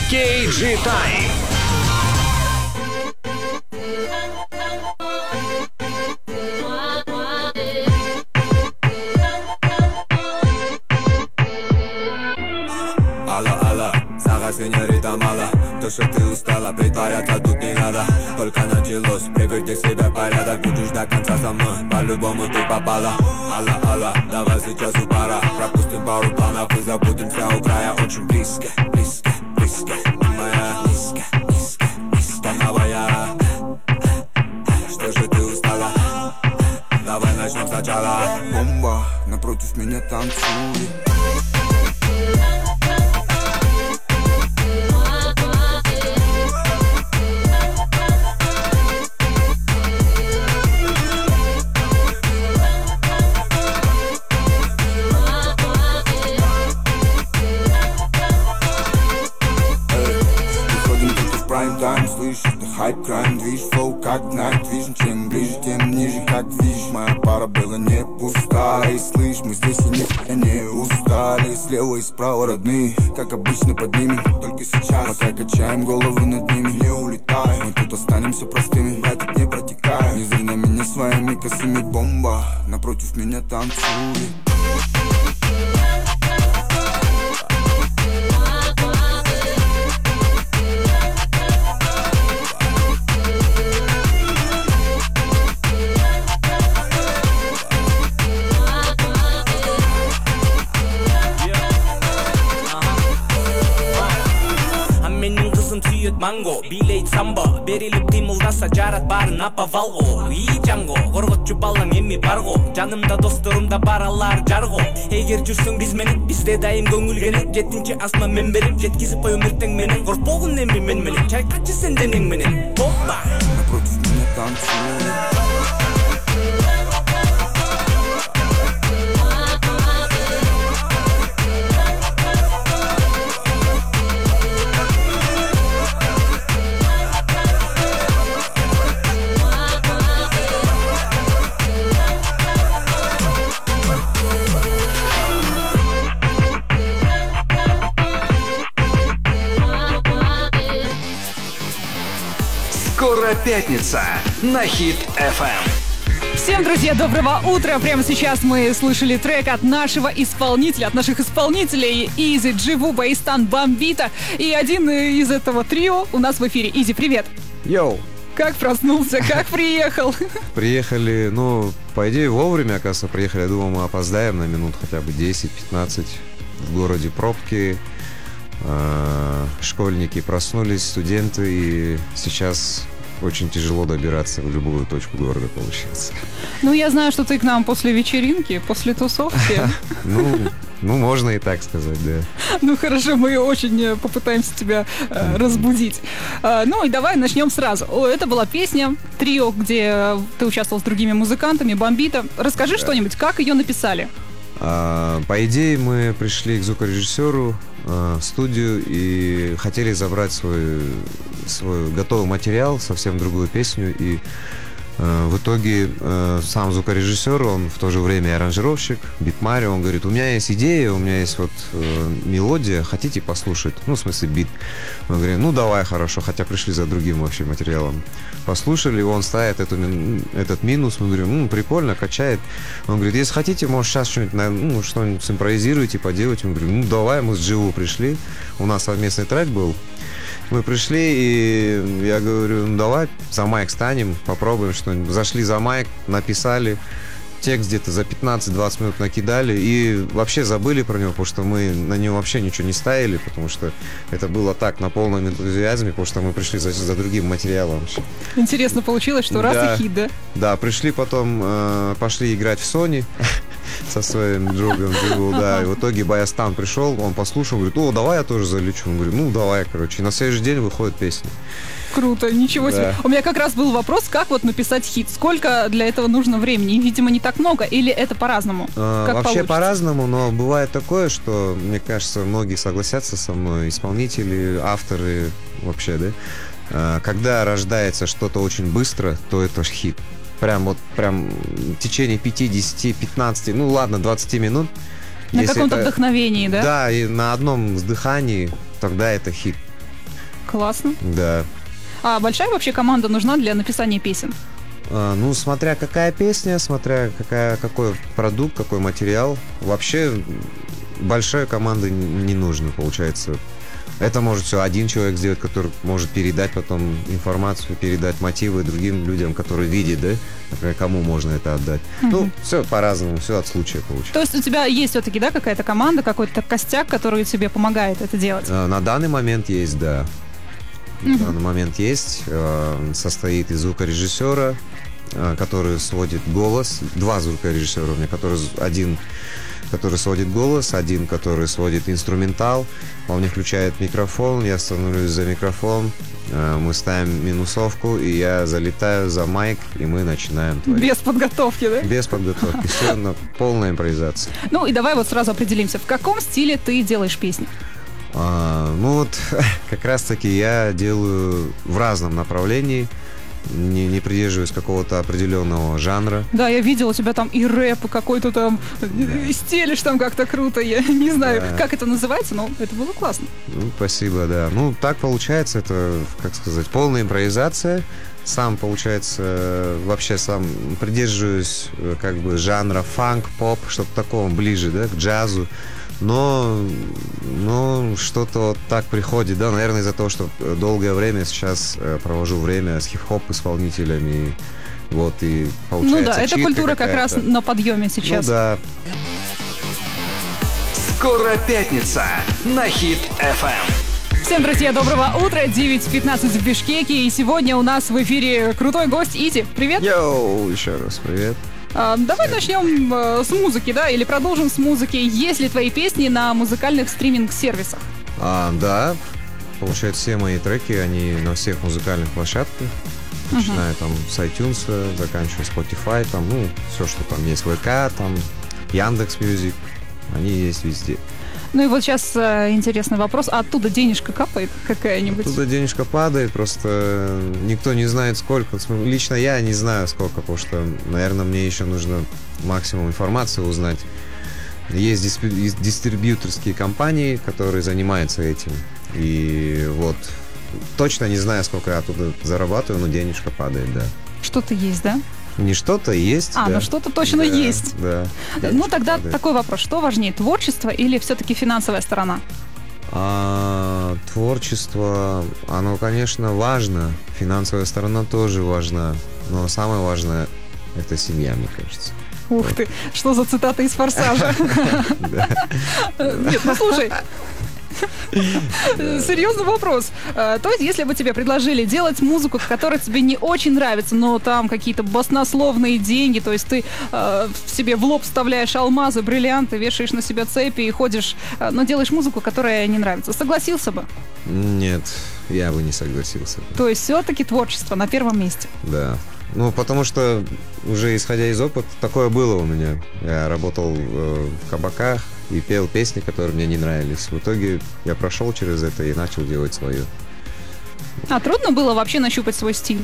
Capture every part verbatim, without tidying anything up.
кей джи Time. Сеньорита мало, то, что ты устала, притворяться тут не надо. Только началось, приведи к себе порядок. Будешь до конца со мной, по-любому ты попала. Алла, алла, давай сейчас у пара. Пропустим пару планов и забудемся у края. Очень близко, близко, близко. Моя низко, низко, низко. Новая. Что же ты устала? Давай начнем сначала. Бомба, напротив меня танцует. Слышишь, это хайп-крайм, движ, флоу, как Night Vision. Чем ближе, тем ниже, как видишь. Моя пара была не пустая. И слышь, мы здесь и нихуя не устали. Слева и справа родные, как обычно поднимем. Только сейчас, пока качаем головы над ними. Не улетаем, мы тут останемся простыми. Братик, не протекаем, не зри на меня своими косыми. Бомба, напротив меня танцует. Манго, билейт самбо, берилип кыймылдаса жарат барын апавалго. И жаңго, корготчу балаң эми барго. Жанымда досторумда баралар жарго. Эгер жүрсөң биз менен, бизде дайым көңүл керек. Жетинчи асма мен берип, жеткизип коем эртең менен. Коркпогун эми мен менен, чайкачы сен денең менен. Бомба. Напротив меня танцует. Скоро пятница на Хит эф эм. Всем, друзья, доброго утра! Прямо сейчас мы слышали трек от нашего исполнителя, от наших исполнителей Изи, Дживу, Баистан, Бомбита. И один из этого трио у нас в эфире. Изи, привет! Йоу! Как проснулся, как приехал? Приехали, ну, по идее, вовремя, оказывается, приехали. Я думал, мы опоздаем на минут хотя бы десять-пятнадцать. В городе пробки. Школьники проснулись, студенты, и сейчас очень тяжело добираться в любую точку города, получается. Ну, я знаю, что ты к нам после вечеринки, после тусовки. Ну, ну, можно и так сказать, да. Ну, хорошо, мы очень попытаемся тебя э, разбудить. Э, ну, и давай начнем сразу. О, это была песня «Трио», где ты участвовал с другими музыкантами, Бомбита. Расскажи да. что-нибудь, как ее написали? А, по идее, мы пришли к звукорежиссеру а, в студию и хотели забрать свой, свой готовый материал, совсем другую песню. И а, в итоге а, сам звукорежиссер, он в то же время и аранжировщик, бит-мари, он говорит: у меня есть идея, у меня есть вот а, мелодия, хотите послушать? Ну, в смысле, бит. Мы говорим: ну, давай, хорошо, хотя пришли за другим вообще материалом. Послушали, он ставит эту, этот минус, мы говорим: ну, прикольно, качает. Он говорит: если хотите, может, сейчас что-нибудь, ну, что-нибудь симпровизируйте, поделайте. Мы говорим: ну, давай, мы с Дживу пришли, у нас совместный трек был. Мы пришли, и я говорю: ну, давай за майк станем, попробуем что-нибудь. Зашли за майк, написали, текст где-то за пятнадцать-двадцать минут накидали и вообще забыли про него, потому что мы на него вообще ничего не ставили, потому что это было так, на полном энтузиазме, потому что мы пришли за, за другим материалом. Интересно получилось, что раз да, и хит, да? Да, пришли потом, э, пошли играть в Sony со своим другом, да, и в итоге Баястан пришел, он послушал, говорит: о, давай я тоже залечу. Он говорит: ну, давай, короче. И на следующий день выходит песня. Круто, ничего себе. Да. У меня как раз был вопрос, как вот написать хит. Сколько для этого нужно времени? Видимо, не так много, или это по-разному? А, как вообще получится? по-разному, но бывает такое, что, мне кажется, многие согласятся со мной, исполнители, авторы вообще, да. А, когда рождается что-то очень быстро, то это хит. Прям вот, прям в течение пяти, десяти, пятнадцати, ну ладно, двадцати минут. На каком-то это, вдохновении, да? Да, и на одном вздыхании, тогда это хит. Классно. Да. А большая вообще команда нужна для написания песен? А, ну, смотря какая песня, смотря какая, какой продукт, какой материал. Вообще большой команды не нужно, получается. Это может все один человек сделать, который может передать потом информацию, передать мотивы другим людям, которые видят, да, например, кому можно это отдать. Mm-hmm. Ну, все по-разному, все от случая получается. То есть у тебя есть все-таки, да, какая-то команда, какой-то костяк, который тебе помогает это делать? А, на данный момент есть, да. Mm-hmm. На данный момент есть. Состоит из звукорежиссера, который сводит голос. Два звукорежиссера у меня, который один... который сводит голос, один, который сводит инструментал. Он мне включает микрофон, я становлюсь за микрофон, мы ставим минусовку, и я залетаю за майк, и мы начинаем творить. Без подготовки, да? Без подготовки. Все, но полная импровизация. Ну и давай вот сразу определимся, в каком стиле ты делаешь песни? А, ну вот, как раз-таки я делаю в разном направлении. Не, не придерживаюсь какого-то определенного жанра. Да, я видела у тебя там и рэп, и какой-то там, да. И стелишь там как-то круто, я не знаю, да. Как это называется, но это было классно. Ну, спасибо, да. Ну, так получается, это, как сказать, полная импровизация. Сам, получается, вообще сам придерживаюсь как бы жанра фанк, поп, что-то такого ближе, да, к джазу. Но, но что-то вот так приходит, да, наверное, из-за того, что долгое время сейчас провожу время с хип-хоп исполнителями, вот, и получается. Ну да, эта культура как раз на подъеме сейчас. Ну да. Скоро пятница на Хит эф эм. Всем, друзья, доброго утра, девять пятнадцать в Бишкеке, и сегодня у нас в эфире крутой гость Изи. Привет. Йоу, еще раз привет. А, давай начнем а, с музыки, да, или продолжим с музыки. Есть ли твои песни на музыкальных стриминг-сервисах? А, да, получается, все мои треки, они на всех музыкальных площадках, uh-huh. начиная там с iTunes, заканчивая Spotify, там, ну, все, что там есть, ВК, там, Яндекс.Мьюзик, они есть везде. Ну и вот сейчас э, интересный вопрос. А оттуда денежка капает какая-нибудь? Оттуда денежка падает, просто никто не знает сколько. Лично я не знаю сколько, потому что, наверное, мне еще нужно максимум информации узнать. Есть дистрибьюторские компании, которые занимаются этим. И вот точно не знаю, сколько я оттуда зарабатываю, но денежка падает, да. Что-то есть, да? Не что-то есть. А, да. ну что-то точно да, есть. Да. Ну тогда падает. Такой вопрос. Что важнее, творчество или все-таки финансовая сторона? А, творчество, оно, конечно, важно. Финансовая сторона тоже важна. Но самое важное — это семья, мне кажется. Ух вот. Ты, что за цитата из «Форсажа»? Нет, ну слушай. Серьезный вопрос. То есть, если бы тебе предложили делать музыку, которая тебе не очень нравится, но там какие-то баснословные деньги, то есть ты э, себе в лоб вставляешь алмазы, бриллианты, вешаешь на себя цепи и ходишь, э, но делаешь музыку, которая не нравится, согласился бы? Нет, я бы не согласился. То есть все-таки творчество на первом месте? Да. Ну, потому что уже исходя из опыта, такое было у меня. Я работал э, в кабаках и пел песни, которые мне не нравились. В итоге я прошел через это и начал делать свое. А трудно было вообще нащупать свой стиль?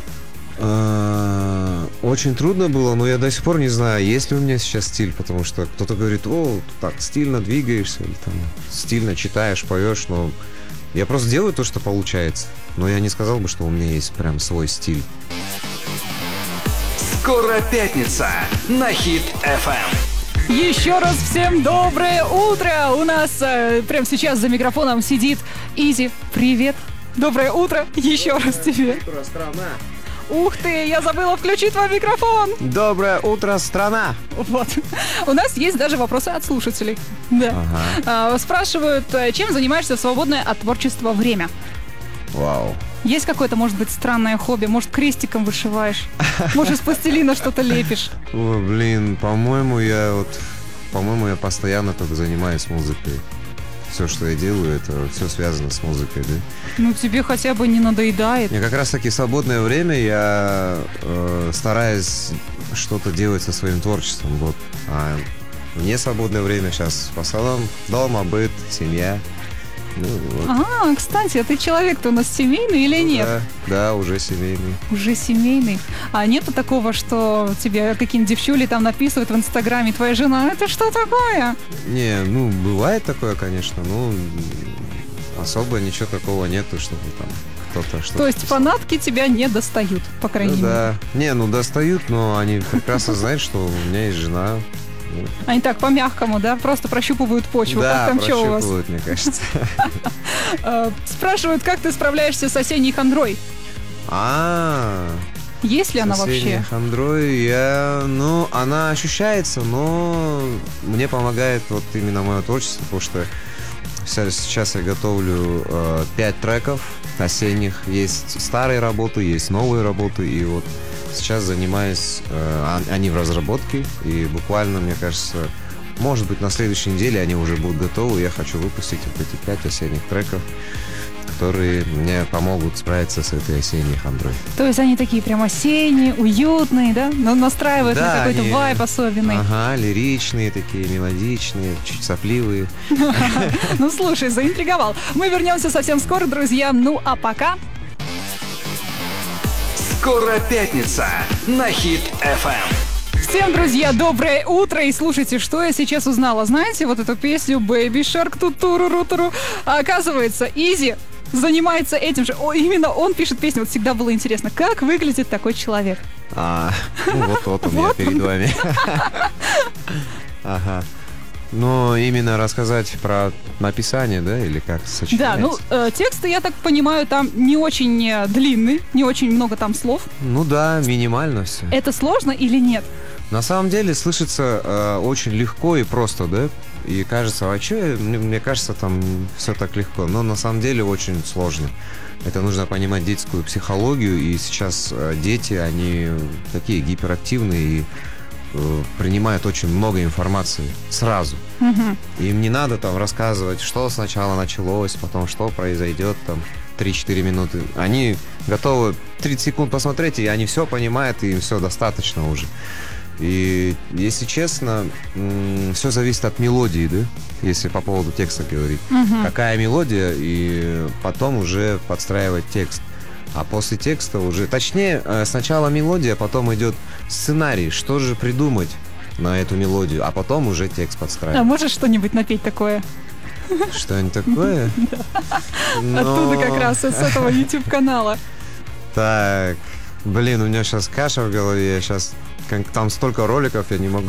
А, очень трудно было, но я до сих пор не знаю, есть ли у меня сейчас стиль, потому что кто-то говорит: о, так стильно двигаешься, или там стильно читаешь, поешь, но я просто делаю то, что получается. Но я не сказал бы, что у меня есть прям свой стиль. Скоро пятница на Хит эф эм. Еще раз всем доброе утро! У нас э, прямо сейчас за микрофоном сидит Изи. Привет! Доброе утро! Еще раз тебе! Доброе утро, страна! Ух ты, я забыла включить твой микрофон! Доброе утро, страна! Вот. У нас есть даже вопросы от слушателей. Да. Ага. А, спрашивают, чем занимаешься в свободное от творчества время? Вау. Есть какое-то, может быть, странное хобби? Может, крестиком вышиваешь? Может, из пластилина что-то лепишь? О, блин, по-моему, я вот... По-моему, я постоянно только занимаюсь музыкой. Все, что я делаю, это все связано с музыкой, да? Ну, тебе хотя бы не надоедает. Мне как раз-таки в свободное время я э, стараюсь что-то делать со своим творчеством, вот. А мне свободное время сейчас по салам, дома, быт, семья. Ну, вот. А, кстати, а ты человек-то у нас семейный или ну, нет? Да, да, уже семейный. Уже семейный. А нету такого, что тебе какие-нибудь девчули там написывают в Инстаграме, твоя жена: это что такое? Не, ну, бывает такое, конечно, но особо ничего такого нету, чтобы там что-то. что-то То есть фанатки тебя не достают, по крайней Ну мере. да. Не, ну достают, но они прекрасно знают, что у меня есть жена. Они так по-мягкому, да, просто прощупывают почву. Да, как там что у вас? прощупывают, мне кажется. Э, Спрашивают, как ты справляешься с осенней хандрой? А, Есть ли она соседняя вообще? хандрой, я, ну, она ощущается, но мне помогает вот именно мое творчество, потому что вся- сейчас я готовлю э, пять треков осенних. Есть старые работы, есть новые работы, и вот сейчас занимаюсь, э, он- они в разработке, и буквально, мне кажется, может быть, на следующей неделе они уже будут готовы. Я хочу выпустить вот эти пять осенних треков, которые мне помогут справиться с этой осенней хандрой. То есть они такие прям осенние, уютные, да? Но настраивают на Да, какой-то они- вайб особенный. Ага, лиричные такие, мелодичные, чуть сопливые. Ну, слушай, заинтриговал. Мы вернемся совсем скоро, друзья. Ну, а пока... Скоро пятница на Хит эф эм. Всем, друзья, доброе утро. И слушайте, что я сейчас узнала. Знаете, вот эту песню Baby Shark тутуру-рутуру. А оказывается, Изи занимается этим же. О, именно он пишет песню. Вот всегда было интересно, как выглядит такой человек. А, ну вот, вот он я Вот перед вами. Ага. Но именно рассказать про написание, да, или как Да, сочинять? ну, э, тексты, я так понимаю, там не очень э, длинные, не очень много там слов. Ну да, минимально все. Это сложно или нет? На самом деле слышится э, очень легко и просто, да? И кажется, а что, мне, мне кажется, там все так легко. Но на самом деле очень сложно. Это нужно понимать детскую психологию. И сейчас э, дети, они такие гиперактивные и э, принимают очень много информации сразу. Мгм. Им не надо там рассказывать, что сначала началось, потом что произойдет там три-четыре минуты. Они готовы тридцать секунд посмотреть, и они все понимают, и им все достаточно уже. И, если честно, все зависит от мелодии, да? Если по поводу текста говорить. Какая мелодия, и потом уже подстраивать текст. А после текста уже... Точнее, э, сначала мелодия, потом идет сценарий. Что же придумать на эту мелодию, а потом уже текст А подстраивать. можешь что-нибудь напеть такое? Что-нибудь такое? Но- Оттуда как раз, с этого YouTube-канала. Так, блин, у меня сейчас каша в голове, я сейчас... Там столько роликов, я не могу...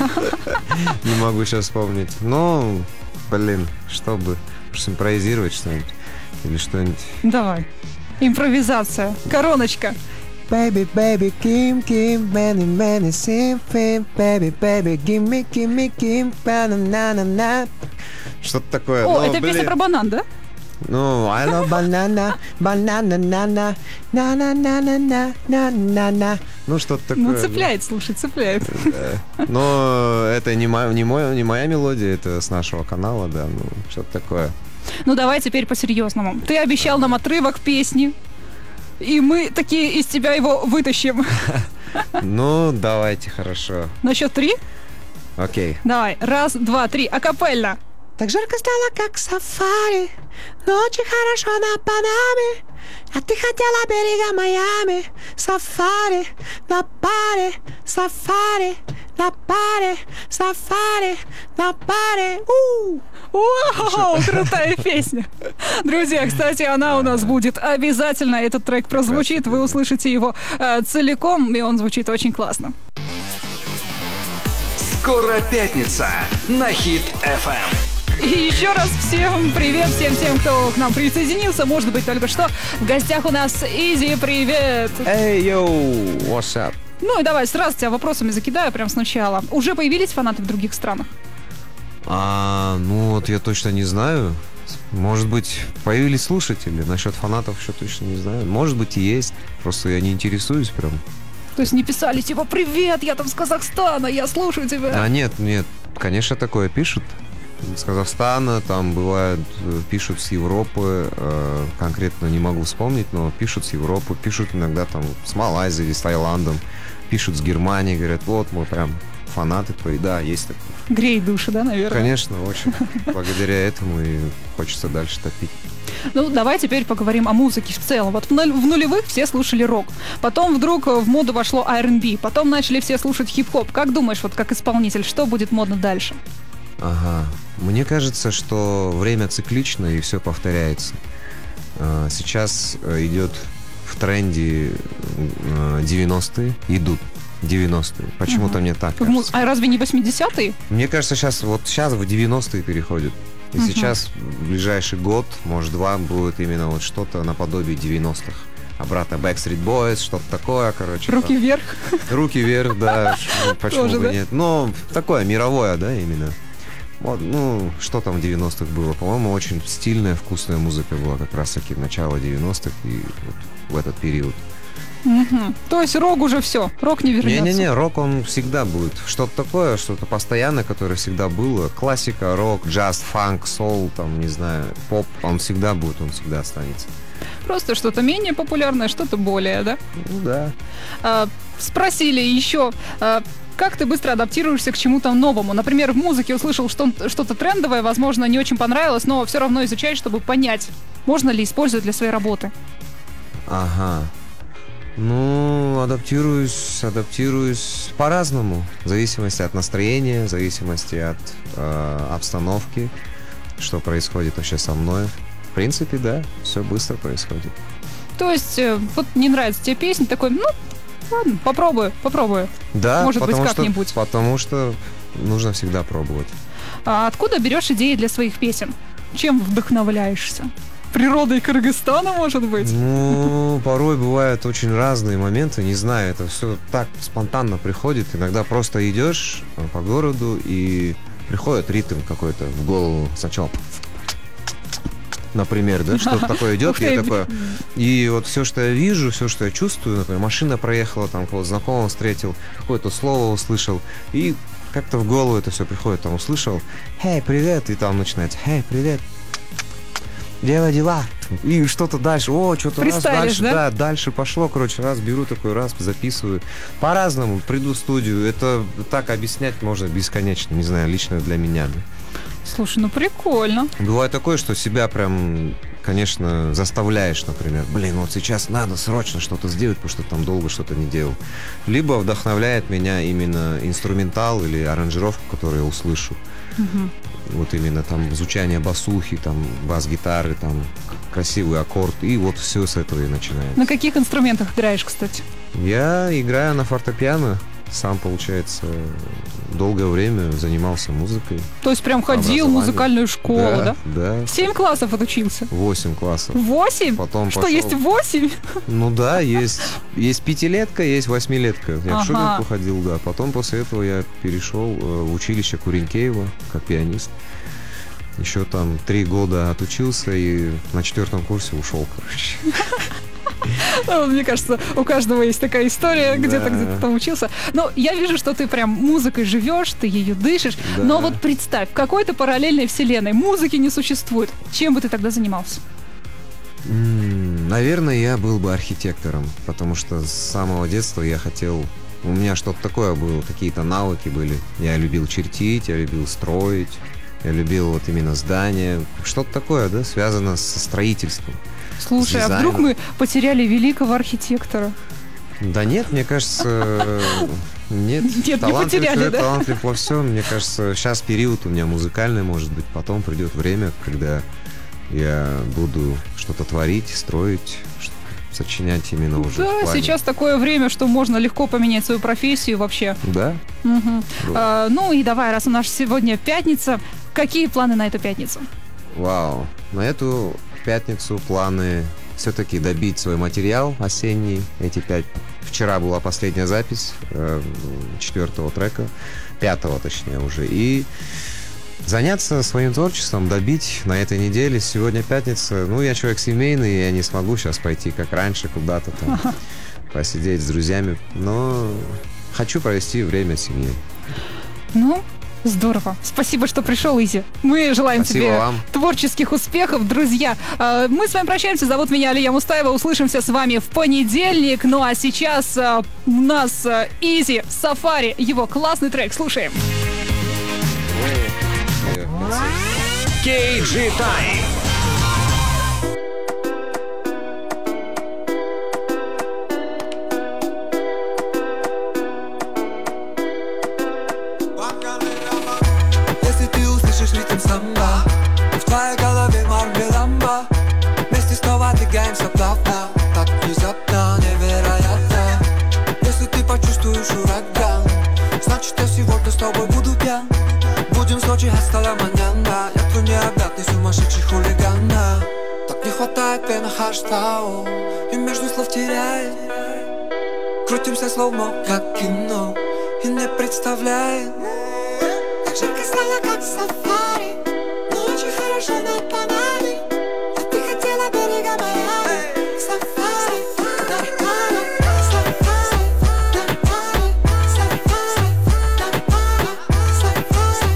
Не могу сейчас вспомнить. Ну, блин, чтобы... Может, импровизировать что-нибудь? Или что-нибудь... Давай. Импровизация. Короночка. Baby, baby, Kim, Kim, many, many, simple, baby, baby, give me, give me, Kim, banana. Что-то такое. О, Ну, это песня блин. про банан, да? Ну, I love banana, banana, nana, na na na na na na na na. Ну, что-то такое. Ну, цепляет, слушай, цепляет. Да. Но это не, мо- не, мой, не моя мелодия, это с нашего канала, да, ну, что-то такое. Ну, давай теперь по-серьезному. Ты обещал нам отрывок песни, и мы такие из тебя его вытащим. Ну, давайте, хорошо. На счет три? Окей. Давай. Раз, два, три. Акапельно. Так жарко стало, как сафари, ночи хорошо на Панаме, а ты хотела берега Майами. Сафари, на паре, сафари, на паре, сафари, на паре. У! Вау, крутая песня. Друзья, кстати, она у нас будет обязательно. Этот трек прозвучит, вы услышите его э, целиком, и он звучит очень классно. Скоро пятница на Хит эф эм. И еще раз всем привет, всем тем, кто к нам присоединился, может быть, только что. В гостях у нас Изи, привет. Эй, йоу, what's up? Ну и давай, сразу тебя вопросами закидаю прям сначала. Уже появились фанаты в других странах? А, ну вот я точно не знаю. Может быть, появились слушатели. Насчет фанатов еще точно не знаю. Может быть, и есть. Просто я не интересуюсь прям. То есть не писали типа «Привет, я там с Казахстана, я слушаю тебя». А нет, нет, конечно, такое пишут. С Казахстана, там бывает, э, пишут с Европы, э, конкретно не могу вспомнить, но пишут с Европы, пишут иногда там с Малайзией, с Таиландом, пишут с Германии, говорят, вот мы прям фанаты твои, да, есть такое. Греет души, да, наверное? Конечно, очень. Благодаря этому и хочется дальше топить. Ну, давай теперь поговорим о музыке в целом. Вот в, нуль- в нулевых все слушали рок. Потом вдруг в моду вошло ар энд би. Потом начали все слушать хип-хоп. Как думаешь, вот как исполнитель, что будет модно дальше? Ага. Мне кажется, что время циклично и все повторяется. А, сейчас идет в тренде девяностые, идут девяностые. Почему-то Мгм. мне так В му- кажется. А разве не восьмидесятые? Мне кажется, сейчас вот сейчас в девяностые переходит. И Мгм. сейчас в ближайший год, может два, будет именно вот что-то наподобие девяностых. Обратно Backstreet Boys, что-то такое, короче. Руки там. вверх. Руки вверх, да. ш- Почему Тоже, бы да? нет? Но такое мировое, да, именно. Вот, ну, что там в девяностых было? По-моему, очень стильная, вкусная музыка была как раз-таки начало девяностых и вот в этот период. Мгм. То есть рок уже все, рок не вернется. Не-не-не, рок он всегда будет. Что-то такое, что-то постоянное, которое всегда было. Классика, рок, джаз, фанк, соул, там, не знаю, поп, он всегда будет, он всегда останется. Просто что-то менее популярное, что-то более, да? Ну да. А, спросили еще, а, как ты быстро адаптируешься к чему-то новому? Например, в музыке услышал что- что-то трендовое, возможно, не очень понравилось, но все равно изучаешь, чтобы понять, можно ли использовать для своей работы. Ага. Ну, адаптируюсь, адаптируюсь по-разному. В зависимости от настроения, в зависимости от э, обстановки, что происходит вообще со мной. В принципе, да, все быстро происходит. То есть, э, вот не нравится тебе песня, такой, ну, ладно, попробую, попробую. Да, Может быть, потому что, как-нибудь. потому что нужно всегда пробовать. А откуда берешь идеи для своих песен? Чем вдохновляешься? Природой Кыргызстана, может быть? Ну, порой бывают очень разные моменты, не знаю, это все так спонтанно приходит. Иногда просто идешь по городу и приходит ритм какой-то в голову сначала. Например, да, что-то такое идет, Ух я ты. такое. И вот все, что я вижу, все, что я чувствую, например, машина проехала, там кого-то знакомого встретил, какое-то слово услышал, и как-то в голову это все приходит, там услышал, «Хей, привет», и там начинается, «Хей, привет». Дело дела. И что-то дальше. О, что-то раз Фристайлишь, дальше. да? Да, дальше пошло. Короче, раз беру такой, раз записываю. По-разному. Приду в студию. Это так объяснять можно бесконечно. Не знаю, лично для меня. да. Слушай, ну прикольно. Бывает такое, что себя прям, конечно, заставляешь, например. Блин, вот сейчас надо срочно что-то сделать, потому что там долго что-то не делал. Либо вдохновляет меня именно инструментал или аранжировку, которую я услышу. Мгм. Вот именно там звучание басухи, там бас-гитары, там красивый аккорд. И вот все с этого и начинается. На каких инструментах играешь, кстати? Я играю на фортепиано. Сам, получается, долгое время занимался музыкой. То есть прям ходил в Образование. музыкальную школу, да? Да. Семь классов отучился? Восемь классов. Восемь? Потом Что, пошел- есть восемь? Ну да, есть, есть пятилетка, есть восьмилетка. Я Ага. в шулерку ходил, да. Потом после этого я перешел э, в училище Куренкеева как пианист. Еще там три года отучился и на четвертом курсе ушел, короче. Ну, мне кажется, у каждого есть такая история, где-то Да. где-то там учился. Но я вижу, что ты прям музыкой живешь, ты ее дышишь. Да. Но вот представь, в какой-то параллельной вселенной музыки не существует. Чем бы ты тогда занимался? М, Наверное, я был бы архитектором, потому что с самого детства я хотел... У меня что-то такое было, какие-то навыки были. Я любил чертить, я любил строить, я любил вот именно здания. Что-то такое, да, связано со строительством. Слушай, а Дизайн. вдруг мы потеряли великого архитектора? Да нет, мне кажется, нет. Нет, не Талантлив потеряли, человек, да? талантлив во всем. Мне кажется, сейчас период у меня музыкальный, может быть. Потом придет время, когда я буду что-то творить, строить, что- сочинять именно уже. в Да, плане. сейчас такое время, что можно легко поменять свою профессию вообще. Да? Мгм. Да. А, ну и давай, раз у нас сегодня пятница, какие планы на эту пятницу? Вау. На эту пятницу планы все-таки добить свой материал осенний. Эти пять... Вчера была последняя запись э, четвертого трека, пятого точнее уже. И заняться своим творчеством, добить на этой неделе. Сегодня пятница. Ну, я человек семейный, я не смогу сейчас пойти, как раньше, куда-то там посидеть с друзьями. Но хочу провести время с семьей. Ну, здорово. Спасибо, что пришел, Изи. Мы желаем Спасибо тебе вам. творческих успехов, друзья. А, Мы с вами прощаемся. Зовут меня Алия Мустаева. Услышимся с вами в понедельник. Ну а сейчас а, у нас а, Изи Сафари. Его классный трек. Слушаем. кей джи Time. Если ты услышишь ритм самбо, в твоей голове марвеламба, вместе снова двигаемся плавно, так внезапно, невероятно. Если ты почувствуешь ураган, значит я сегодня с тобой буду пьян. Будем в Сочи hasta la mañana. Я твой необъятный сумасшедший хулиган. Так не хватает пена хаштау, и между слов теряет. Крутимся словно как кино, и не представляет. Так жарко стало, как сафари, но очень хорошо на Панаме. А ты хотела берега Майами. Сафари, Нормально, сафари, Нормально, сафари, Нормально, сафари,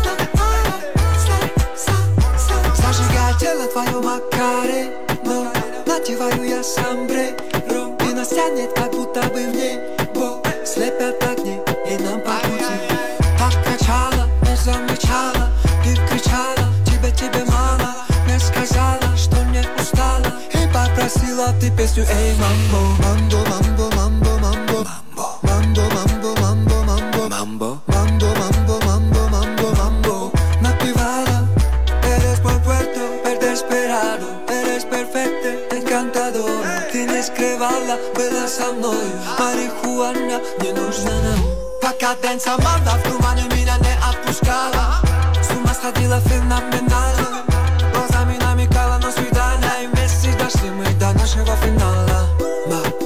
Нормально, Зажигай тело твое макаре, но надеваю я самбре. И нас тянет, как будто бы в небо. Слепят огни, и нам по пути. Так качала, не замечала, и кричала, тебе, тебе мало. Не сказала, что не устала, и попросила ты песню. Эй, мамбо, мамбо, мамбо, мамбо, мамбо, мамбо, мамбо, мамбо, мамбо, мамбо, мамбо, мамбо, мамбо, мамбо, мамбо. Напевала, eres muy fuerte, desesperado, eres perfecta, encantadora. Ты не скрывала, была со мной. Марихуана не нужна нам. Пока дэнс Аманда в тумане меня не отпускала. С ума сходила феноменально. Глазами намекала на свидание, и вместе дошли мы до нашего финала.